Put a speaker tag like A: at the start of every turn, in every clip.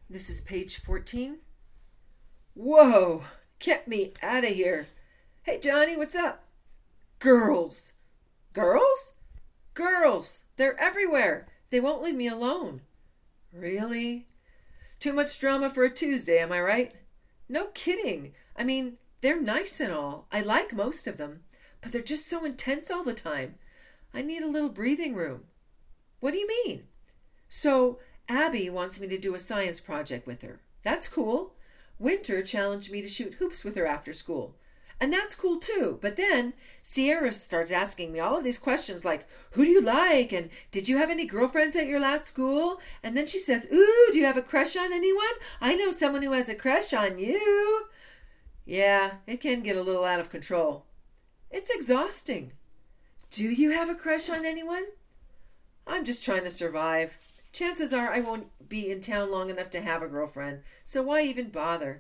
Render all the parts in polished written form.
A: This is page 14. Whoa! Get me out of here. Hey, Johnny, what's up? Girls. Girls? Girls. They're everywhere. They won't leave me alone. Really? Too much drama for a Tuesday, am I right? No kidding. I mean, they're nice and all. I like most of them. But they're just so intense all the time. I need a little breathing room. What do you mean? So, Abby wants me to do a science project with her. That's cool. Winter challenged me to shoot hoops with her after school. And that's cool too. But then Sierra starts asking me all of these questions like, who do you like? And did you have any girlfriends at your last school? And then she says, ooh, do you have a crush on anyone? I know someone who has a crush on you. Yeah, it can get a little out of control. It's exhausting. Do you have a crush on anyone? I'm just trying to survive. Chances are I won't be in town long enough to have a girlfriend, so why even bother?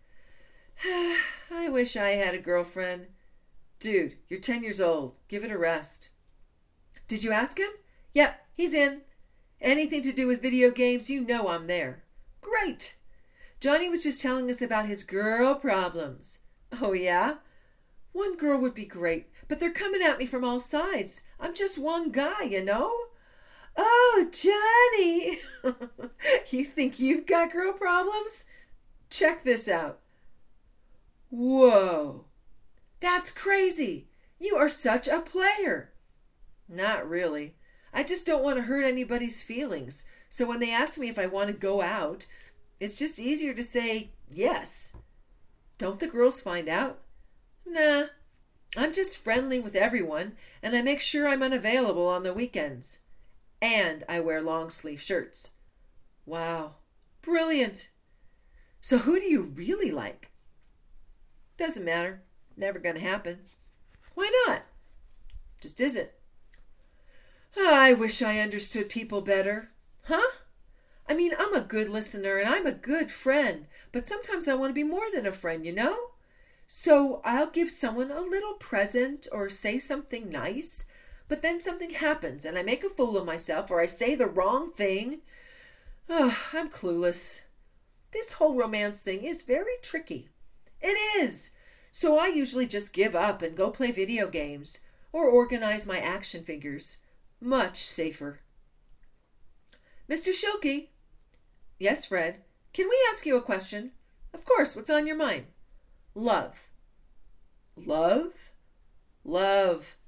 A: I wish I had a girlfriend. Dude, you're 10 years old. Give it a rest. Did you ask him? Yep, he's in. Anything to do with video games, you know I'm there. Great. Johnny was just telling us about his girl problems. Oh, yeah? One girl would be great, but they're coming at me from all sides. I'm just one guy, you know? Oh, Johnny! You think you've got girl problems? Check this out. Whoa! That's crazy! You are such a player! Not really. I just don't want to hurt anybody's feelings. So when they ask me if I want to go out, it's just easier to say yes. Don't the girls find out? Nah. I'm just friendly with everyone, and I make sure I'm unavailable on the weekends. And I wear long-sleeve shirts. Wow. Brilliant. So who do you really like? Doesn't matter. Never gonna happen. Why not? Just isn't. I wish I understood people better. Huh? I mean, I'm a good listener and I'm a good friend, but sometimes I want to be more than a friend, you know? So I'll give someone a little present or say something nice, but then something happens and I make a fool of myself or I say the wrong thing. Oh, I'm clueless. This whole romance thing is very tricky. It is. So I usually just give up and go play video games or organize my action figures. Much safer. Mr. Schilke? Yes, Fred. Can we ask you a question? Of course. What's on your mind? Love. Love? Love.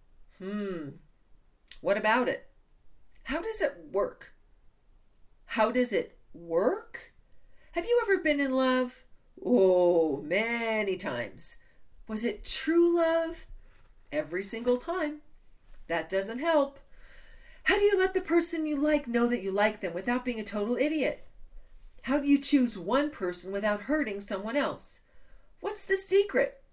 A: What about it? How does it work? How does it work? Have you ever been in love? Oh, many times. Was it true love? Every single time. That doesn't help. How do you let the person you like know that you like them without being a total idiot? How do you choose one person without hurting someone else? What's the secret?